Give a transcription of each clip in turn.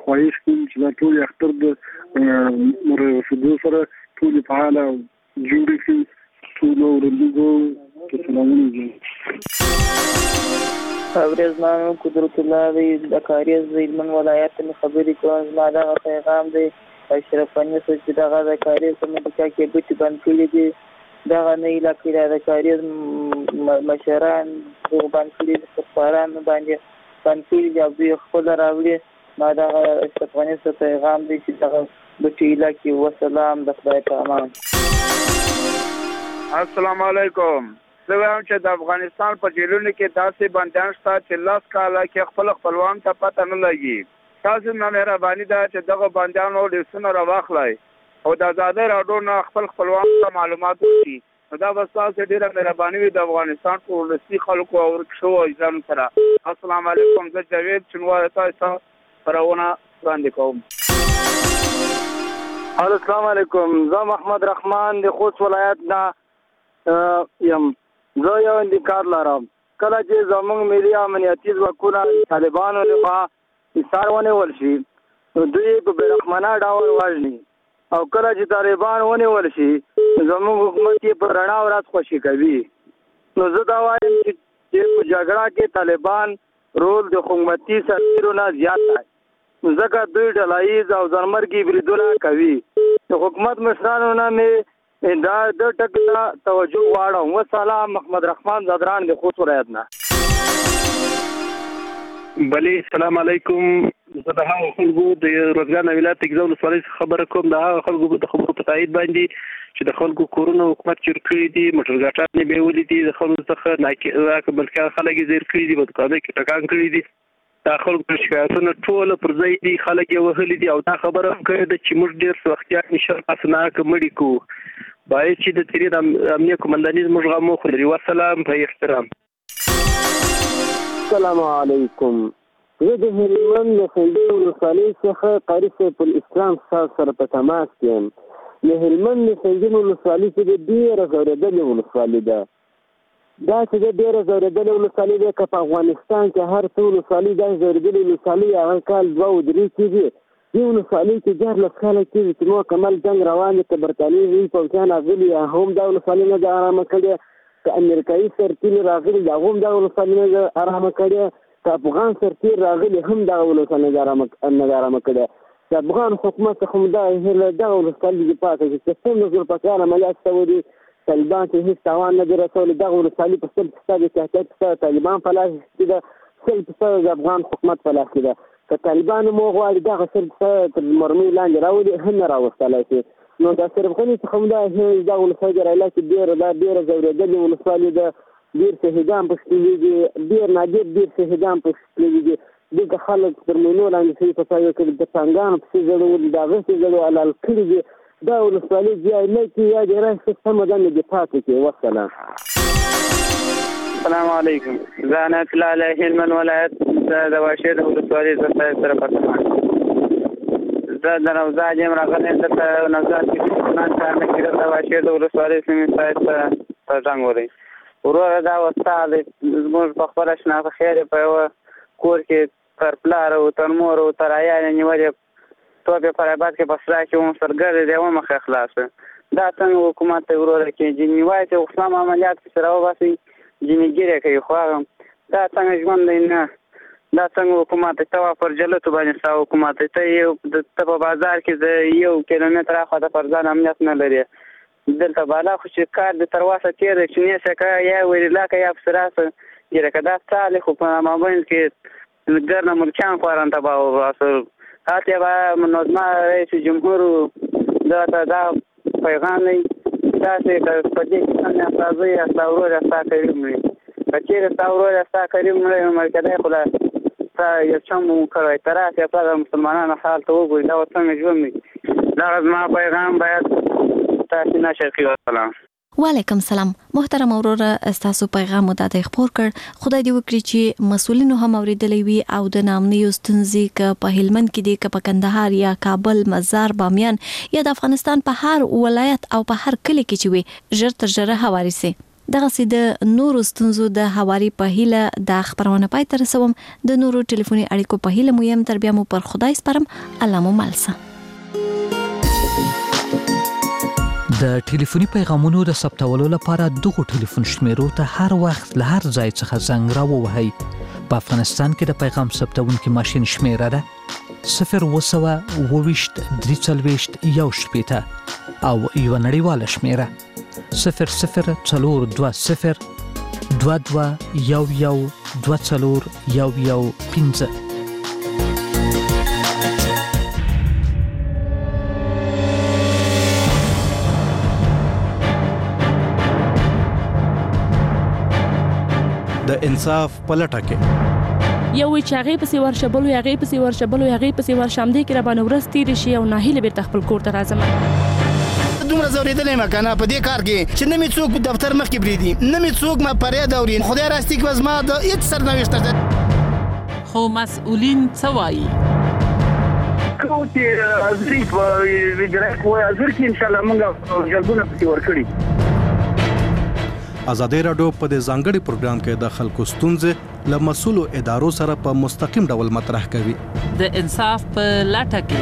خواهش کوم چې دا ټول اختر د رسیدو سره ټول فعاله جوړ شي ټول ورندو ته سلامونه دي ورځمانو قدرت الله دی د کاریز هلمند ولایت نه خبرې کوم زما دا پیغام دی اشرف پنځه چې دغه د کاریز سمندکا کې بوتي بند کړی دي دغه نه علاقې د کاریز مشران د بند کړی د سفاران باندې بند کړی دی او دوی خپل راوړي ما دا اشرف پنځه پیغام دی چې دغه بوتي علاقې وسلام د خدای په امان. السلام علیکم. زه وایم چې د افغانستان په جیلونو کې داسې بندیان شته چې 10 کاله کې خپل خپلوان ته پته نه لګي. تاسو نه مهرباني ده چې دغه بندیانو لیستونه راواخلئ او د ازادۍ راډیو نه خپل خپلوان ته معلومات ورکړي. دا به ستاسو ډېره مهرباني وي د افغانستان په ولسي خلکو او ورکشو اجرام سره. السلام علیکم. زه جاوید چنوار تاسو پرونه وړاندې کوم. السلام علیکم. زه محمد رحمان د خوست ولایت نه یم. زه یو انتقاد لرم. کله چې زموږ ملي امنیتي ځواکونه طالبانو لخوا حصار ونیول شي نو دوی په بېرحمانه ډول وژني او کله چې طالبان ونیول شي زموږ حکومت یې په رڼا ورځ خوشي کوي. نو زه دا وایم چې په جګړه کې طالبان رول د حکومتي سرتیرو نه زیات دی ځکه دوی ډلاییز او ځانمرګي بریدونه کوي. د حکومت مشرانو نه مې دا د ټک ته توجه غواړم. وسلام. محمد رحمان زادران د خوست ولایت نه. بله السلام علیکم. زه د هغو خلکو د روزګان ولایت اګزا ولسوالۍ څخه خبره کوم. د هغو خلکو د خبرو په تایید باندې چې د خلکو کورونه حکومت چور کړي دي، موټر ګاټانې بیولې دي، د خلکو څخه ملکیان خلک یې زیر کړي دي، په دوکانو کې ټکان کړي دي. دا خلکو شکایتونه ټول پر ځای دي، خلک یې وهلي دي او دا خبره هم کړې ده چې موږ ډېر وختیان نشر اسناک مړي کوو. باید چې د تیرې د امنیه قمنداني زموږ غم وخوري. وسلام په احترام. السلام علیکم. زه د هلمند د خنډۍ ولسوالۍ څخه قاري سیف الاسلام صاحب سره په تماس کې یم. د هلمند د خنډۍ ولسوالۍ چې ډېره ځورېدلې ولسوالۍ ده. دا چې ډېره ځورېدلې ولسوالۍ ده، که په افغانستان کې هر څه ولسوالۍ داسې ځورېدلې ولسوالۍ هغه کال 2 او 3 کېږي. دې ولسوالۍ کې 14 کاله کېږي چې مکمل جنګ روان دی، که برټانیې پوځیان راغلي هم دا ولسوالۍ نه ده ارامه کړې، که امریکایي سرتیر راغلي هغه هم دا ولسوالۍ نه ده ارامه کړې، که افغان سرتیر راغلي هم دغه ولسوالۍ نه ده ارامه کړې. د افغان حکومت څخه هم دغه ولسوالۍ دفاع کوي چې څومره ذوالفقار عملیات شوي دي، طالبان چې هېڅ تاوان نه دی رسولی. دغه ولسوالۍ په 100% د تحقیق سره طالبان په لاس کې ده، 100% د افغان حکومت په لاس کې ده. که طالبان مو غواړي دغه 100% تر مرمۍ لاندې راولي هم نه راوستلی شي. نو د اشرف غني څخه هم دغه ولسوالۍ د رایلا کې ډېره ځورېدلې ولسوالۍ ده. ډېر شهیدان پکې تللي دي، ډېر نادر ډېر شهیدان پکې تللي دي. دلته خلک تر مینو لاندې شوي په ځای کې د ټانګانو پسې ځړولي، د هغه پسې حلال کړي دي. دا ولسوالۍ یا نه کې یا د راشي سمه ده نه دفاع کوي. وسلام. السلام علیکم. زه عنایت الله علیه هلمند ولایت د واشیر ولسوالۍ زه سره پاتې زه د نوزاد یم راغلی. دلته نوزاد کې کار نه کېدل د واشیر د ولسوالۍ سیمې صاحب ته زنګ وهلی. وروره دا استاد زموږ په خپله شناخته خیر په یوه کور کې تر پلار او تر مور او تر عیال نیولې توپې په رباط کې په سرا کې وم سرګرد دی ومه ښه خلاصه. دا څنګه حکومت ته وروره کې جني وایي چې اسلام عملیات پسې راوباسئ جنګیرې کوي. خو هغه دا څنګه ژوند دی؟ نه دا څنګه حکومت دی؟ ته په جلتو باندې ستا حکومت دی. ته په بازار کې د 1 کیلومتر اخوا پر ځان امنیت نه لري. دلته بالا خو چې کار د تر واسه تېر دی چې نیسه که یا وریلا که یا پسې راسه ګیره که دا څالې خو په مابین کې ګرنه ملکیان خواران تباه وباسو. هاتې به منظمه رئیس جمهور دا ته دا پیغام دی تاسې که په دې کې سم یا ستا زوی یا ستا ورور یا ستا قریب مړي، که چېرې ستا ورور یا ستا قریب مړی مړ کېدی خو ستا یو چم مو کړی ته راسې پله د مسلمانانو حال ته وګوري دا به څنګه ژوند وي. دغه زما پیغام باید تاسې نه شرقي. وسلام. وعلیکم سلام. محترم وروره ستاسو پیغام مو دا خپور کړ. خدای دې وکړي چې مسؤلینو هم اوریدلی وي او د نامنیو ستونزې که په هلمند کې دي که په کندهار یا کابل مزار بامیان یا د افغانستان په هر ولایت او په هر کلی کې چې وي ژر تر ژره هواري سي. دغه سي د نورو ستونزو د هواري په هیله د خبرونه پای تر رسوم د نورو ټلیفوني اړیکو په هیله مو يم تر بیا مو پر خدای سپارم الله مو مالسه. د ټلیفوني پیغامونو د ثبتولو لپاره دغه ټلیفون شمیرو ته هر وخت له هر ځای څخه زنګ راووهئ. په افغانستان کې د پیغام ثبتونکي ماشين شمیره ده 0202341 او یو نړیواله شمیره 002022112415. د انصاف پلټه کې یو وی چاغې پسې ورشبلو یاغې پسې ورشبلو یاغې پسې ورشمدې کې را باندې ورس تیر شي او ناهیله بیرته خپل کور ته راځم. دومره زوریدلې مکنه په دې کار کې چې نه می څوک دفتر مخ کې بریدي نه می څوک ما پرې دوري خدای راستي کې وزما د هیڅ سرنوشت ده. خو مسؤلین څه وایي؟ کوتي ازري په ویډرک وای ازر کې ان شاء الله موږ جلبونه پکې ورکړي. ازادي رادیو په دې ځانګړي پروګرام کې د خلکو ستونزې له مسؤلو ادارو سره په مستقیم ډول مطرح کوي. د انصاف په لټه کې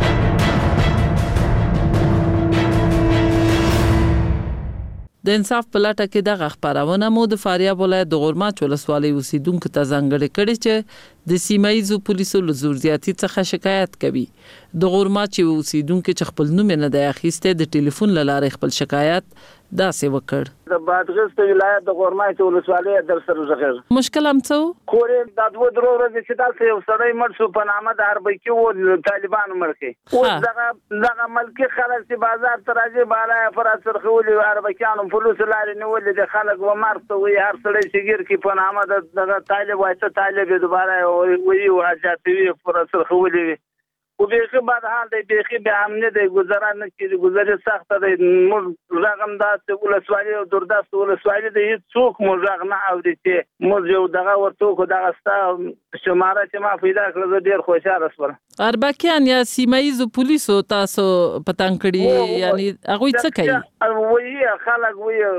د انصاف په لټه کې دغه خبرونه مو د فاریاب ولایت د غورماچ ولسوالۍ اوسیدونکو ته ځانګړې کړې چې د سیمایي پولیسو له زور زیاتی څخه شکایت کوي. د غورماچ اوسیدونکو چې خپل نوم نه دی اخیسته د ټلیفون لاره خپل شکایت داسې وکړ. د بادغیس ولایت د غورماچ ولسوالۍ در سره زغیر مشکل هم څو کورې د دوه درو ورځې چې دلته یو سړی مړ شو په نامه د اربکی و طالبانو مړ کړي. اوس دغه ملکی خلک چې بازار ته راځي بالا پر سرخولي اربکیانو پولیس لارې نیولې د خلک و مرته وي هر سړی چې ګیر کې په نامه د طالب وایته طالب دوباره وی واجاتوي پر سرخولي او بیخی بعد حال دی بیخی به امنیت دی گذران نکړي گذرې سخت دی موږ رقم داسې ولسوالۍ او دوردست ولسوالۍ دی څوک موږ نه اوري چې موږ یو دغه ورته کو دغه ستا شماره چې ما پیدا کړل ډیر خوشاله شوم. اربکیان یا سیمایي پولیسو تاسو پتان کړي یعنی هغه څه کوي؟ وی خلک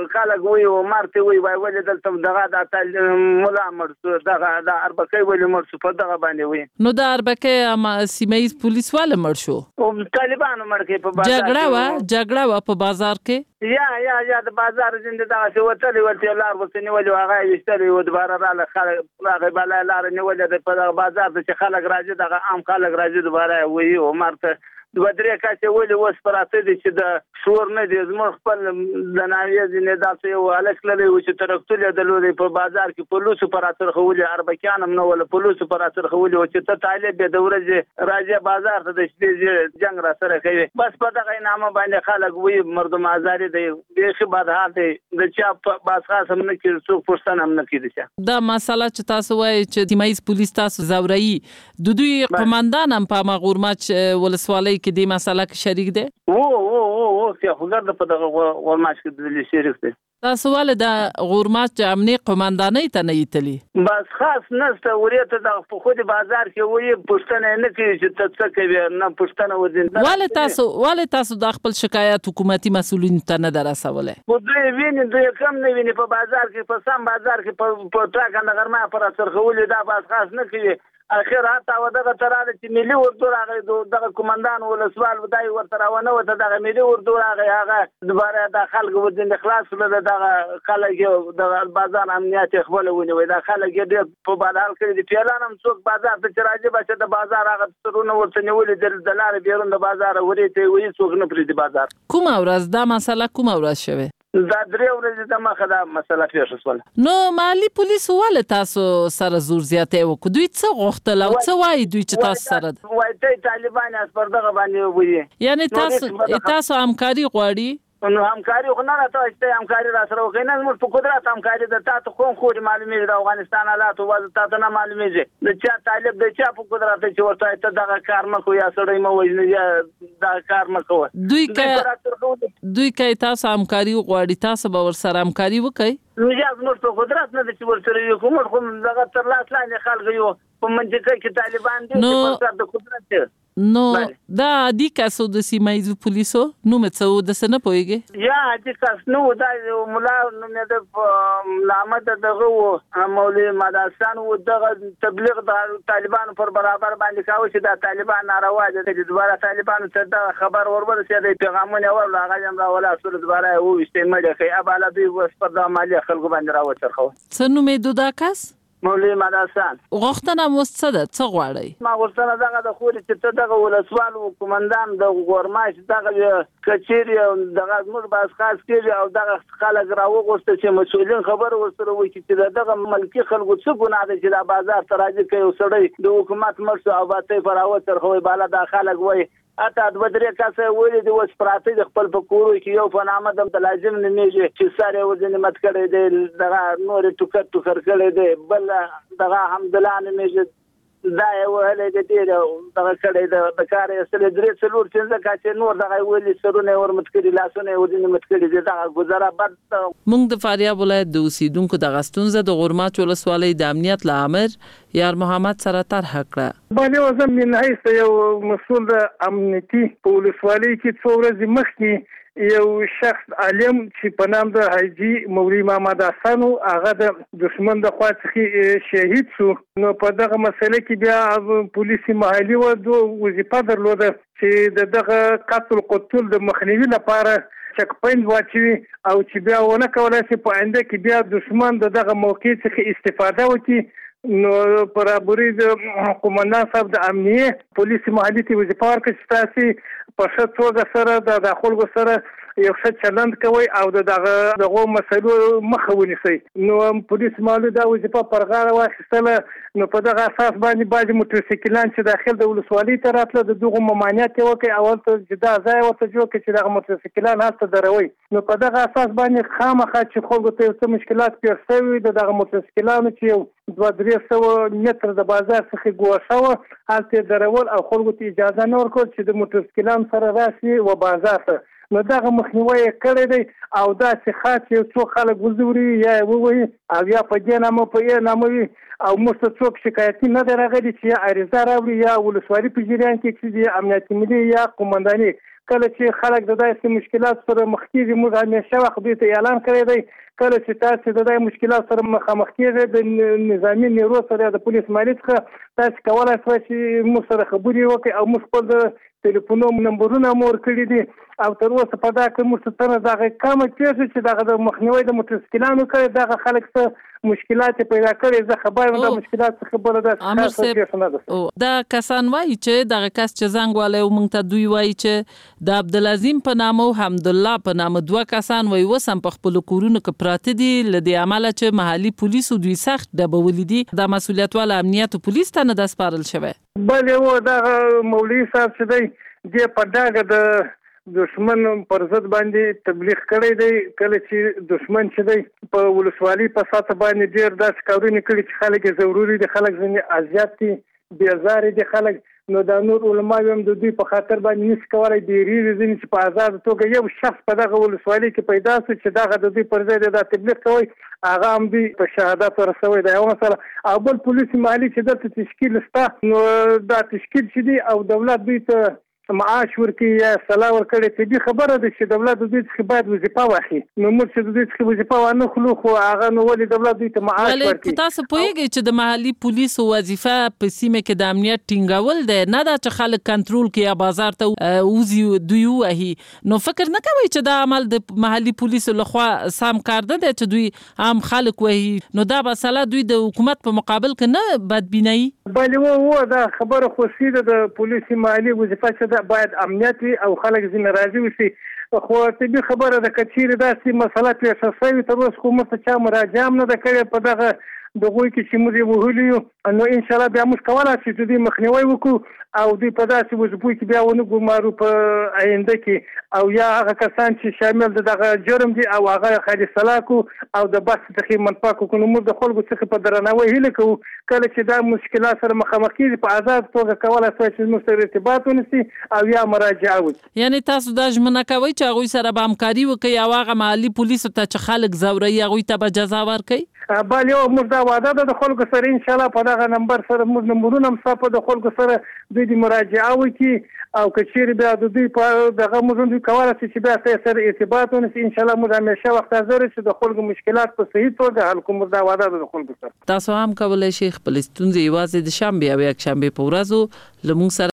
وی او مرته وی ولې دلته دغه د مولا مرته دغه د اربکی ولې مرته په دغه باندې وی نو د اربکی سیمایي پولیس والا مړ شو او طالبانو مړ کې په بازار جګړه وا په بازار کې یا د بازار زنده دا څه وتلې ولته لار وسنی ولې هغه وشتلې و دوباره را خلک هغه بل لار نه ولې په بازار ته خلک راځي دغه عام خلک راځي دوباره وی او مرته دوه درې کاته ولې وس پراته دي چې د شور نه دي زموږ خپل د ناویز نه داسې یو الک لري چې ترکتل د لوري په بازار کې پولیسو پراته خولي اربکیان هم نو ول پولیسو پراته خولي او چې ته طالب به د ورځې راځي بازار ته د شپې جنگ را سره کوي بس په دغه نامه باندې خلک وی مردم آزادي دی بیخي بعد حال دی د چا باز خاص هم نه کړي څوک پښتنه هم نه کړي دا مسله چې تاسو وایي چې سیمایي پولیس تاسو زوري د دوی قومندان هم په غورماچ ولسوالۍ کې دې مسله کې شریک دی او چې خبر ده په دغه غورماچ کې د شریک دی تاسو ول د غورماچ امنیه قومندانۍ ته نه یتلی بس خاص نسته ورته د خو د بازار کې وې پښتنه نه کوي چې څه کوي نه پښتنه وزنده ول تاسو د خپل شکایت حکومتي مسؤلین ته نه درسوله خو دوی ویني دوی کم نه ویني په بازار کې په سم بازار کې په ټاکنه غرمه پر سرخولې دا بس خاص نه کوي اخر حتی ودغه تراله چې ملي اردو راغی دغه کمانډان ولسوال ودای ورته راونه وته دغه ملي اردو راغی هغه دوباره د خلکو ودین خلاص ول دغه خلک د بازار امنیت خپل ونیوي د خلک ډېر په بازار کې د پیران هم څوک بازار ته راځي بچ د بازار هغه سترونه ورته نیولې د لارې بیرون د بازار ورته وي څوک نه پریدي بازار کوم ورځ دا مسله کوم ورځ شوه دا درې ورځې د مخه دا مسله پیښ شول نو مالی پولیس ول تاسو سره زور زیاته وکړو دوی څه غوښتل او څه وایي دوی چې تاسو سره وایي طالبان اس پر دغه باندې وایي یعنی تاسو همکاري غواړي نو همکاري خو نه راته چې همکاري را سره وکړي نه موږ په قدرت همکاري د تاسو کوم خو معلومه د افغانستان حالات او تاسو نه معلومه دي د چا طالب د چا په قدرت چې ورته ته دغه کار مکو یا سړی مو وژني یا دا کار مکو دوی کوي تاسو همکاري غواړي تاسو به ور سره همکاري وکړي نو یا موږ په قدرت نه د چې ور سره یو کوم دغه تر لاس لاندې خلک یو په منځ کې طالبان دي چې د قدرت نو دا عادي کاسو د سیمایي پولیسو نو مڅو د سن پويږي یا عادي کاس نو دا مولا نو مې د لامد دغه مولوی مدرسان و دغه تبلیغ د طالبانو پر برابر باندې کاوه چې د طالبان ناروا دي چې دوباره طالبانو ته دا خبر ورسېد د پیغامونه ورلا غاجم را ولا اصل دوباره و استعمال کوي اباله به وس پر د مالی خلکو باندې راوچرخو سنو مې دودا کاس مولوی مدرسان غوښتنه مستده څه غواړي ما ورسره دغه د خوري چې ته دغه ولسوال او کمانډان د ګورماش دغه کچيري او دغه موږ باز خاص کړي او دغه خلک راوغوسته چې مسؤلین خبر ورسره وایي چې دغه ملکی خلکو څه ګناه ده چې د بازار تراجي کوي سړی د حکومت مرسو او باطې فراوت ترخوي بالا د خلک وایي اته د بدرې کاسه ویلې د وس پراته د خپل پکورو کې یو فنامه د لازم نه میږي چې ساره وزن مت کړي د دغه نور ټوکر کړي دی بل دغه حمدالله نه میږي دا یو هله د دې دغه کړي د کار اصل درې څلور څنګه کاڅه نور دغه ویلې سرونه ورمت کړي لاسونه وزن مت کړي دغه گزاره بد مونږ د فاریاب ولایت د اوسیدونکو د غستونزه د غورماچ ولسوالۍ د امنیت لامر یار محمد سره طرح کړه باندې وزم من حیث یو مسؤل د امنیتي پولیسوالۍ کې څو ورځې مخکې یو شخص عالم چې په نام د حاجی مولوی محمد حسن هغه د دشمن د خوا څخه شهید شو نو په دغه مسله کې بیا پولیسي محلي وظیفه درلوده چې دغه قتل د مخنیوي لپاره چک پوینټ واچوي او چې بیا ونه کولای شي په آینده کې بیا دشمن دغه موقع څخه استفاده وکړي نو برابرۍ د قومندان صاحب د امنیه پولیسي محلي ته وظیفه ورکړي چې تاسو په ښه توګه سره د خلکو سره یو ښه چلند کوي او دغه مسایلو مخه ونیسي نو پولیس محلي دا وظیفه پر غاړه واخیستله نو په دغه اساس باندې بعضې موټرسایکلان چې داخل د ولسوالۍ ته راتله د دغو ممانعت یې وکړي اول ته چې دا ځای ورته جوړ کړي چې دغه موټرسایکلان هلته دروي نو په دغه اساس باندې خامخا چې خلکو ته یو څه مشکلات پېښ شوي د دغه موټرسایکلانو چې یو 200-300 متر د بازار څخه ګوښه وه هلته یې درول او خلکو ته اجازه نه ورکړل چې د موټرسایکلانو سره راشي و بازار ته نو دغه مخنیوی یې کړی دی او داسې خاص یو څو خلک وزوري یا یې ووایي او یا په دې نامه په یې نامه وي او موږ ته څوک شکایتي نه دی راغلی چې یا عریضه راوړي یا ولسوالي په جریان کې چې د امنیت ملي یا قومنداني کله چې خلک د داسې مشکلات سره مخ کېږي موږ همیشه وخت دوی ته اعلان کړی دی کله چې تاسو د دې مشکلات سره مخامخ کېږئ د نظامي نیرو سره د پولیس مالي څخه تاسو کولی شئ چې موږ سره خبرې وکړئ او موږ خپل د ټلیفونونو نمبرونه مو ورکړي دي او تر اوسه په دا کې موږ څه دغه کمه پېښه چې دغه د مخنیوي د موټرسایکلانو کړی دغه خلک څه مشکلات پیدا کړي زه خبر یم د مشکلات څخه بل د خاصه نه دا کسان وایي چې دغه کس چې زنګ والي موږ ته دوی وایي چې د عبدالعظیم په نامه او حمدالله په نامه دوه کسان وایي وسم په خپل کورونو کې پراته دي لدی عمله چې محلي پولیسو دوی سخت ډبولې دي د مسؤلیت والا امنیت پولیس ته نه د سپارل شوی بل یو دا مولوی صاحب چې دی د پډاګه د دشمن پر ضد باندې تبلیغ کړی دی کله چې دشمن چې دی په ولسوالۍ په ساته باندې ډېر داسې کارونه کړي چې خلک یې ضروري دي خلک ځینې اذیت دي بېزارې دي خلک نو دا نور علما هم د دوی په خاطر باندې نشي کولی ډېرېږي ځینې چې په ازاده توګه یو شخص په دغه ولسوالۍ کې پیدا شو چې دغه د دوی پر ځای دا تبلیغ کوي هغه هم دوی په شهادت ورسوي دا یوه مسله او بل پولیس محلي چې دلته تشکیل شته نو دا تشکیل چې دی او دولت دوی ته معاش ورکړي یا سلا ورکړي طبي خبره ده چې دولت دوی څخه باید وظیفه واخلي نو موږ چې دوی څخه وظیفه وانه خلو خو هغه نو ولې دولت دوی ته معاش ورکړي تاسو پوهیږئ چې د محلي پولیسو وظیفه په سیمه کې د امنیت ټینګول ده نه دا چې خلک کنټرول کوي یا بازار ته اوزي دوی وهي نو فکر نه کوي چې دا عمل د محلي پولیسو لخوا سم کار ده چې دوی عام خلک وهي نو دا مسله دوی د حکومت په مقابل کې نه بدبیني بلې دا خبره خو سیده د پولیسي محلي وظیفه چې باید امنیت او خلک ځینې راضي وشي خو طبي خبره ده که چیرې داسې مسله پیښه شوې تر اوسه خو موږ ته چا مراجعه هم نه ده کړې په دغه دغوی کې چې موږ یې وهلي یو نو انشاءالله بیا موږ کولی شو چې دوی مخنیوی وکړو او دوی په داسې وظیفو کې بیا ونه ګمارو په آینده کې او یا هغه کسان چې شامل د دغه جرم دي او هغه خالي سلا کړو او د بحث څخه منفعه کړو نو موږ د خلکو څخه په درناوي هیله کوو کله چې دا مشکلات سره مخامخ کېږي په آزاد توګه کولی شوی چې موږ سره ارتباط ونیسي او یا مراجعه وکړي یعنې تاسو دا ژمنه کوئ چې هغوی سره به همکاري وکړئ او هغه محلي پولیسو ته چې خلک ځوروي هغوی ته به جزا ورکړئ بل یو موږ دا دا وعده ده د خلکو سره ان شاء الله په دغه نمبر سره موږ نمبرونه هم صاحب د خلکو سره دوی د مراجعه وکړي او کچېرې بیا د دوی په دغه موږ دوی کولای شي چې بیا سره ارتباط ونیسي ان شاء الله موږ همیشه وخت حاضر چې د خلکو مشکلات په صحیح توګه حل کوو. دا وعده ده د خلکو سره. تاسو هم کولای شئ خپل ستونزې یوازې د شنبه او یک شنبه په ورځو له موږ سره